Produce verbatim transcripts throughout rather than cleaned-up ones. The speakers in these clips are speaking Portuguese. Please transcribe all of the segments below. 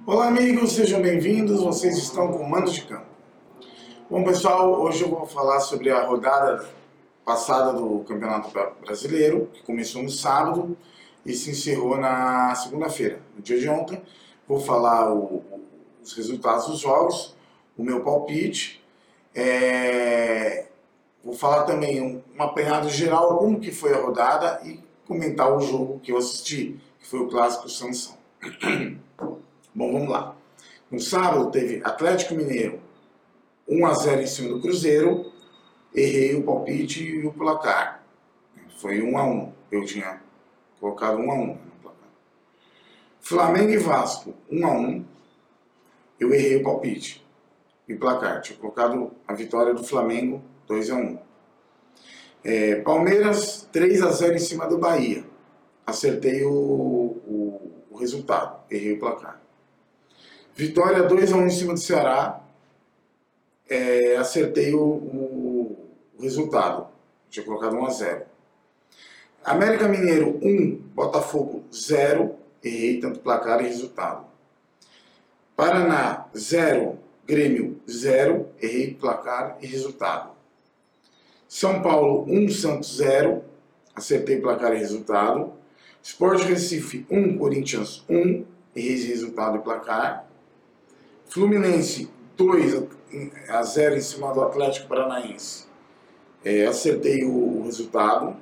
Olá amigos, sejam bem-vindos, vocês estão com o Mando de Campo. Bom pessoal, hoje eu vou falar sobre a rodada passada do Campeonato Brasileiro, que começou no sábado e se encerrou na segunda-feira. No dia de ontem, vou falar o, os resultados dos jogos, o meu palpite, é... vou falar também um, um apanhado geral, como que foi a rodada e comentar o jogo que eu assisti, que foi o Clássico Sansão. Bom, vamos lá. No sábado teve Atlético Mineiro um a zero em cima do Cruzeiro. Errei o palpite e o placar. Foi um a um. Eu tinha colocado um a um no placar. Flamengo e Vasco um a um. Eu errei o palpite e o placar. Tinha colocado a vitória do Flamengo dois a um. É, Palmeiras três a zero em cima do Bahia. Acertei o, o, o resultado. Errei o placar. Vitória dois a um em cima do Ceará, é, acertei o, o, o resultado, tinha colocado um a zero. América Mineiro um, Botafogo zero, errei tanto placar e resultado. Paraná zero, Grêmio zero, errei placar e resultado. São Paulo um, Santos zero, acertei placar e resultado. Sport Recife um, Corinthians um, errei resultado e placar. Fluminense dois a zero em cima do Atlético Paranaense. É, acertei o resultado.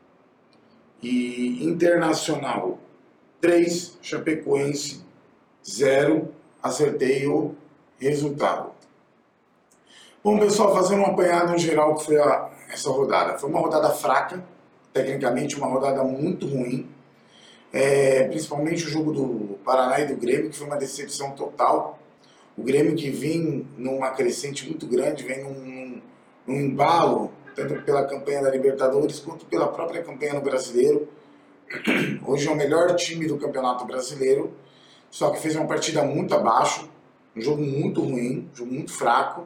E Internacional três, Chapecoense zero, acertei o resultado. Bom, pessoal, fazendo um apanhado em geral que foi a, essa rodada. Foi uma rodada fraca, tecnicamente uma rodada muito ruim. É, principalmente o jogo do Paraná e do Grêmio, que foi uma decepção total. O Grêmio que vem numa crescente muito grande, vem num, num embalo, tanto pela campanha da Libertadores quanto pela própria campanha no Brasileiro. Hoje é o melhor time do Campeonato Brasileiro, só que fez uma partida muito abaixo, um jogo muito ruim, um jogo muito fraco.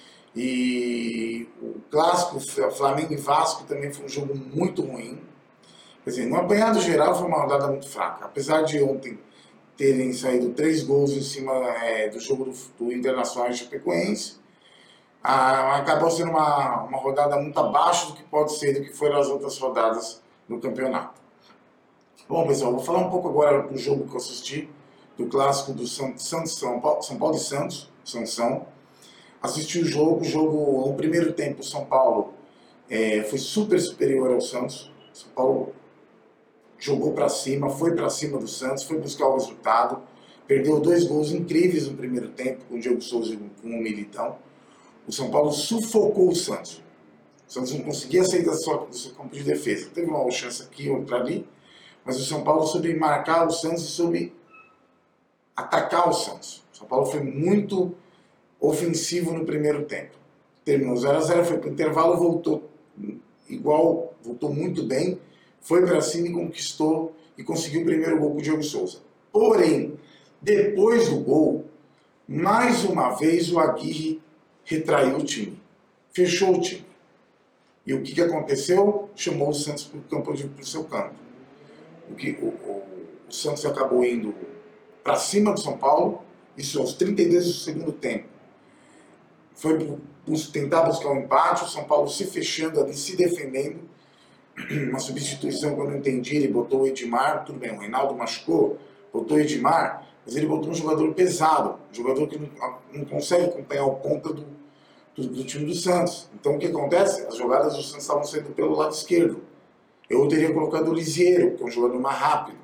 E o clássico Flamengo e Vasco também foi um jogo muito ruim. Quer dizer, no apanhado geral foi uma rodada muito fraca. Apesar de ontem terem saído três gols em cima é, do jogo do, do Internacional e Chapecoense, ah, acabou sendo uma, uma rodada muito abaixo do que pode ser, do que foram as outras rodadas do campeonato. Bom, pessoal, vou falar um pouco agora do jogo que eu assisti, do clássico do São, São, São, Paulo, São Paulo e Santos, Sansão. Assisti o jogo, o jogo, no primeiro tempo, o São Paulo é, foi super superior ao Santos. São Paulo jogou para cima, foi para cima do Santos, foi buscar o resultado, perdeu dois gols incríveis no primeiro tempo, com o Diego Souza e com o Militão. O São Paulo sufocou o Santos. O Santos não conseguia sair do seu, do seu campo de defesa. Teve uma chance aqui, outra ali, mas o São Paulo soube marcar o Santos e soube atacar o Santos. O São Paulo foi muito ofensivo no primeiro tempo. Terminou zero a zero, foi para o intervalo, voltou igual, voltou muito bem, foi para cima e conquistou e conseguiu o primeiro gol com o Diego Souza. Porém, depois do gol, mais uma vez o Aguirre retraiu o time, fechou o time. E o que, que aconteceu? Chamou o Santos para o campo de, para o seu campo. O, que, o, o, o Santos acabou indo para cima do São Paulo, isso aos trinta e dois do segundo tempo. Foi tentar buscar um empate, o São Paulo se fechando ali, se defendendo. Uma substituição que eu não entendi, ele botou o Edmar, tudo bem, o Reinaldo machucou, botou o Edmar, mas ele botou um jogador pesado, um jogador que não, não consegue acompanhar o ponta do, do, do time do Santos. Então o que acontece? As jogadas do Santos estavam saindo pelo lado esquerdo. Eu teria colocado o Lisieiro, que é um jogador mais rápido.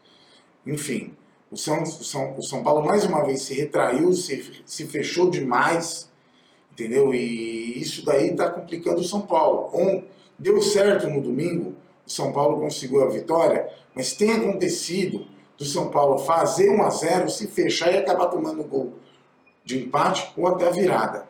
Enfim, o, Santos, o, São, o São Paulo mais uma vez se retraiu, se, se fechou demais, entendeu? E isso daí está complicando o São Paulo. Um, deu certo no domingo, o São Paulo conseguiu a vitória, mas tem acontecido do São Paulo fazer um a zero, se fechar e acabar tomando um gol de empate ou até a virada.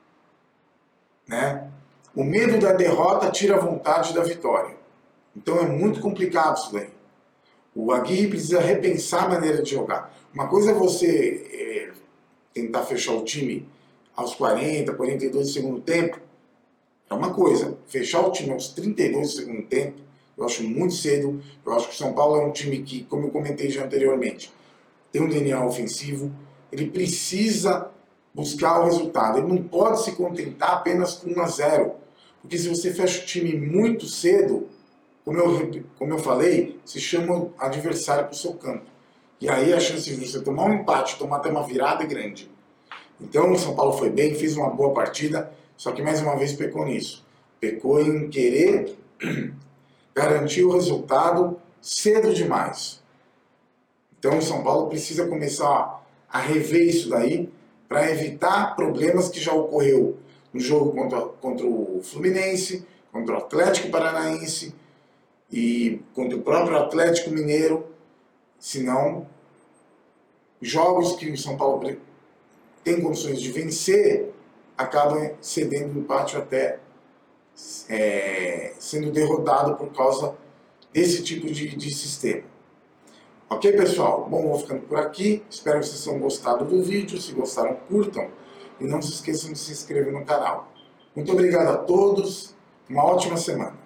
Né? O medo da derrota tira a vontade da vitória. Então é muito complicado isso daí. O Aguirre precisa repensar a maneira de jogar. Uma coisa é você é, tentar fechar o time aos quarenta, quarenta e dois do segundo tempo, é uma coisa. Fechar o time aos trinta e dois do segundo tempo, eu acho muito cedo. Eu acho que o São Paulo é um time que, como eu comentei já anteriormente, tem um D N A ofensivo, ele precisa buscar o resultado. Ele não pode se contentar apenas com um a zero. Porque se você fecha o time muito cedo, como eu, como eu falei, você chama o adversário para o seu campo. E aí a chance de você tomar um empate, tomar até uma virada é grande. Então o São Paulo foi bem, fez uma boa partida, só que mais uma vez pecou nisso. Pecou em querer garantir o resultado cedo demais. Então o São Paulo precisa começar a rever isso daí para evitar problemas que já ocorreu no jogo contra, contra o Fluminense, contra o Atlético Paranaense e contra o próprio Atlético Mineiro. Senão, jogos que o São Paulo tem condições de vencer acabam cedendo no pátio até é, sendo derrotado por causa desse tipo de, de sistema. Ok, pessoal? Bom, vou ficando por aqui. Espero que vocês tenham gostado do vídeo. Se gostaram, curtam. E não se esqueçam de se inscrever no canal. Muito obrigado a todos. Uma ótima semana.